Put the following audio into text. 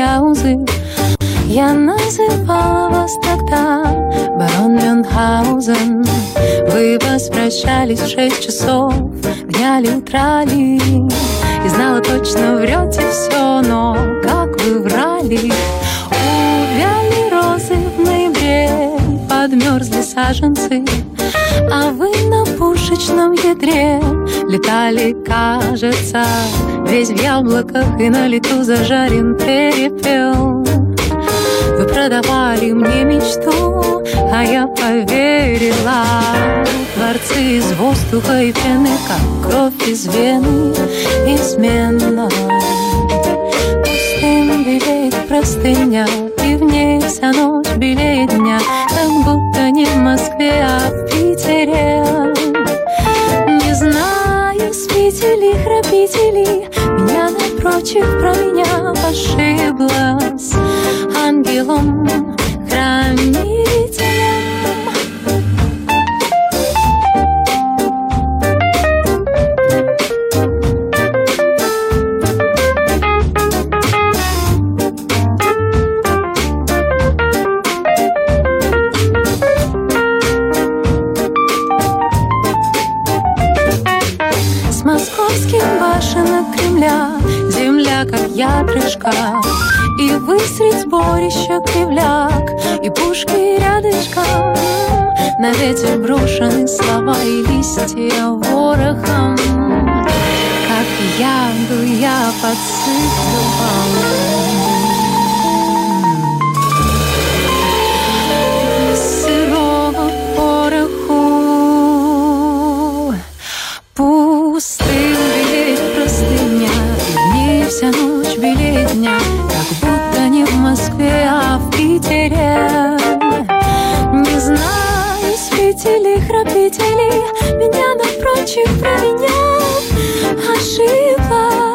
Мюнхгаузен. Я называла вас тогда барон Мюнхгаузен. Вы возвращались в 6 часов, дня ли, утра ли, и знала точно, врете все, но как вы врали. Увяли розы в ноябре, подмерзли саженцы, а вы на пушечном ядре летали, кажется, весь в яблоках и на лету зажарен перепел. Вы продавали мне мечту, а я поверила. Дворцы из воздуха и пены, как кровь из вены, изменно. Пустым белеет простыня, и в ней вся ночь белее дня, как будто не в Москве, а в Питере. Не знаю, спите ли, храпите ли, меня напротив про меня ошиблась ангелом-хранителем. С московских башен от Кремля земля, как ядрышко, и вы средь сборища кривляк, и пушки рядышком. На ветер брошены слова и листья ворохом. Как ягу я подсыплю сырого пороху. Пустым белеет простыня, и в ней вся ночь белее дня, как будто не в Москве, а в Питере. Не знаю, спите ли, храпите ли, меня напротив про меня ошиблась